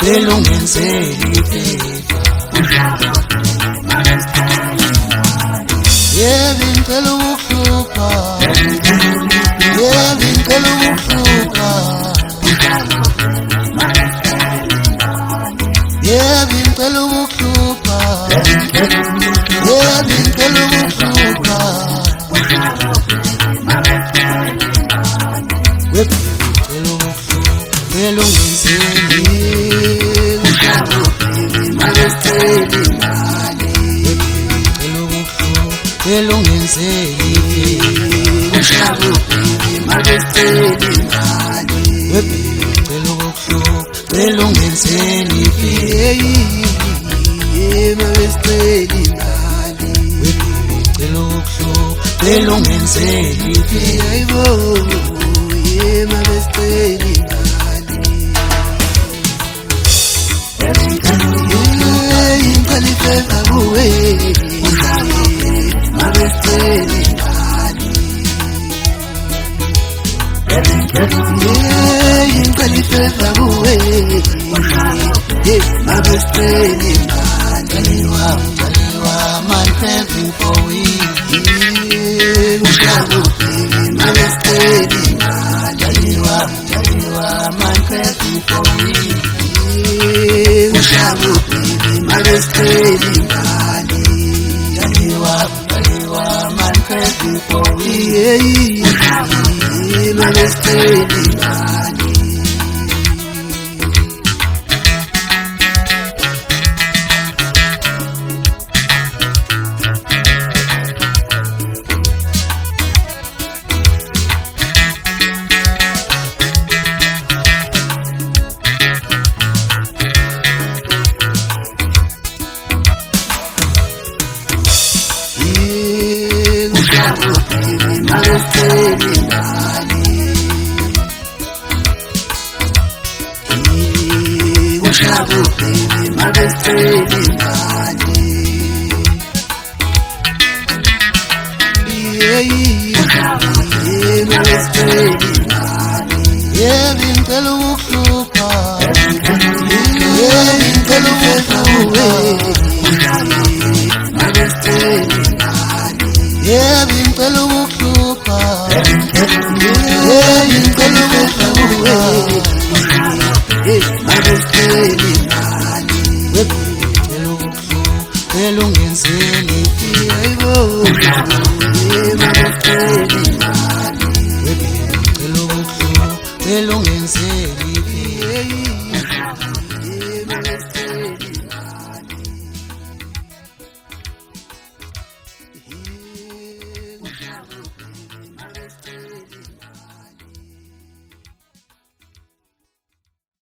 belungenzeli iphepha. Yebo ngicela ukuhlupha, yebo ngicela ukuhlupha, yebo ngicela ukuhlupha, yebo ngicela ukuhlupha. Belungenzeli belungenzeli ushabo baby makeceli imali webicela ukuhlupha belungenzeli makeceli imali webicela ukuhlupha belungenzeli hayibo makeceli imali ingcela ifeva kuwe ingcela ifeva kuwe mabesteli Daliwa man craving for weed ushabo baby mabesteli Daliwa man craving for weed ushabo baby mabesteli Daliwa man craving for weed mabesteli Ushabo baby mabesteli imali mabesteli imali yebo ngicela ukuhlupha yebo ngicela ukuhlupha mabesteli imali yebo ngicela ukuhlupha yebo ngicela ukuhlupha mabesteli imali webicela ukuhlupha belungenzeli hayibo mabesteli imali webicela ukuhlupha belungenzeli